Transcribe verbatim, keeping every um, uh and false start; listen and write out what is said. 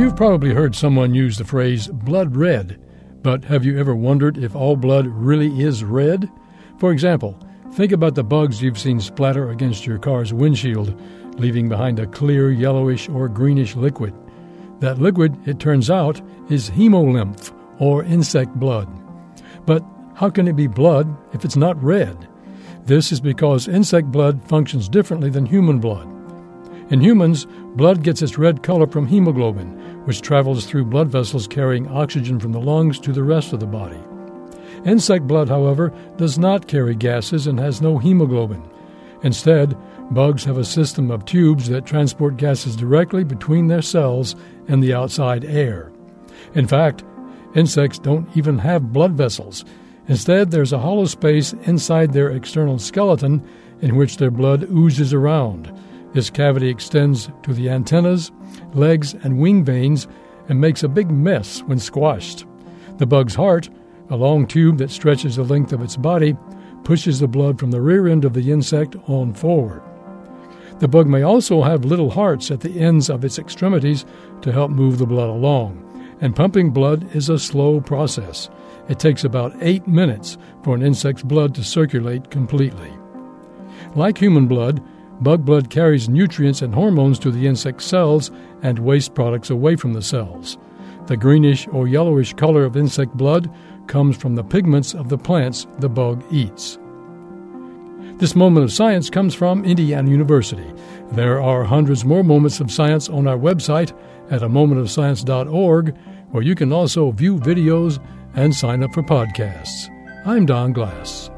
You've probably heard someone use the phrase blood red, but have you ever wondered if all blood really is red? For example, think about the bugs you've seen splatter against your car's windshield, leaving behind a clear yellowish or greenish liquid. That liquid, it turns out, is hemolymph, or insect blood. But how can it be blood if it's not red? This is because insect blood functions differently than human blood. In humans, blood gets its red color from hemoglobin, which travels through blood vessels carrying oxygen from the lungs to the rest of the body. Insect blood, however, does not carry gases and has no hemoglobin. Instead, bugs have a system of tubes that transport gases directly between their cells and the outside air. In fact, insects don't even have blood vessels. Instead, there's a hollow space inside their external skeleton in which their blood oozes around. This cavity extends to the antennas, legs, and wing veins and makes a big mess when squashed. The bug's heart, a long tube that stretches the length of its body, pushes the blood from the rear end of the insect on forward. The bug may also have little hearts at the ends of its extremities to help move the blood along, and pumping blood is a slow process. It takes about eight minutes for an insect's blood to circulate completely. Like human blood, bug blood carries nutrients and hormones to the insect cells and waste products away from the cells. The greenish or yellowish color of insect blood comes from the pigments of the plants the bug eats. This moment of science comes from Indiana University. There are hundreds more moments of science on our website at a moment of science dot org, where you can also view videos and sign up for podcasts. I'm Don Glass.